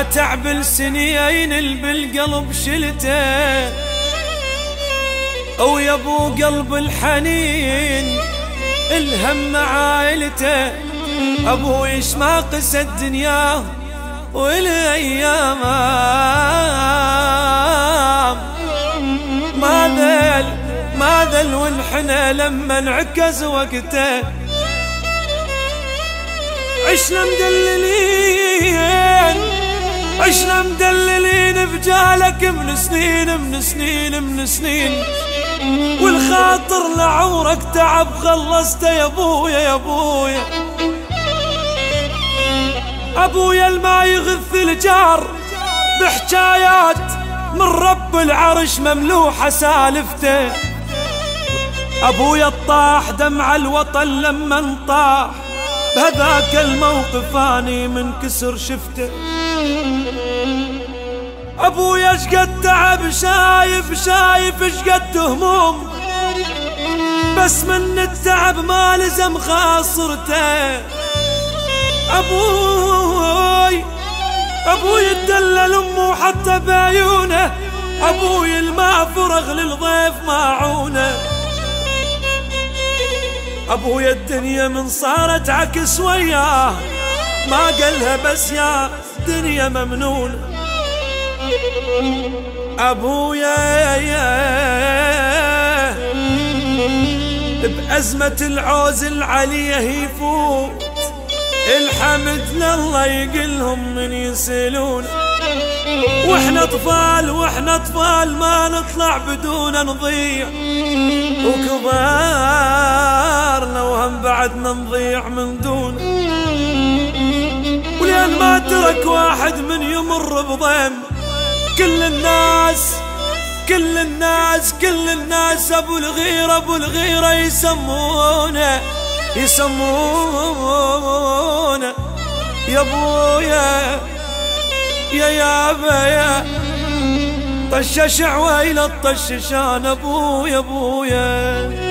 يا تعب السنين اللي بالقلب شلته، ويا ابو قلب الحنين الهم عائلته. ابوي ايش ما قسى الدنيا والايام، ما ذل والحنا لما انعكس وقته. عشنا مدللين بجالك من سنين، والخاطر لعورك تعب خلصته يا ابويا الما يغث الجار بحكايات من رب العرش مملوحة سالفته. ابويا الطاح دمع الوطن لما انطاح، بهذاك الموقف اني من كسر شفته. ابويا اشقد تعب شايف اشقد هموم، بس من التعب ما لزم خاصرته. ابوي اتدلل امه حتى بعيونه، ابوي الما فرغ للضيف ماعونه. ابويا الدنيا من صارت عكس وياه، ما قالها بس يا دنيا ممنونه. ابويا بأزمة العوز العليه يفوت، الحمد لله يقلهم من يسألون. واحنا اطفال ما نطلع بدون نضيع، وكبارنا وهم بعدنا نضيع من دون. ولين ما ترك واحد من يمر بضيم، كل الناس ابو الغيرة يسمونه يا ابويا يا ابا طشش عويل الطششان ابويا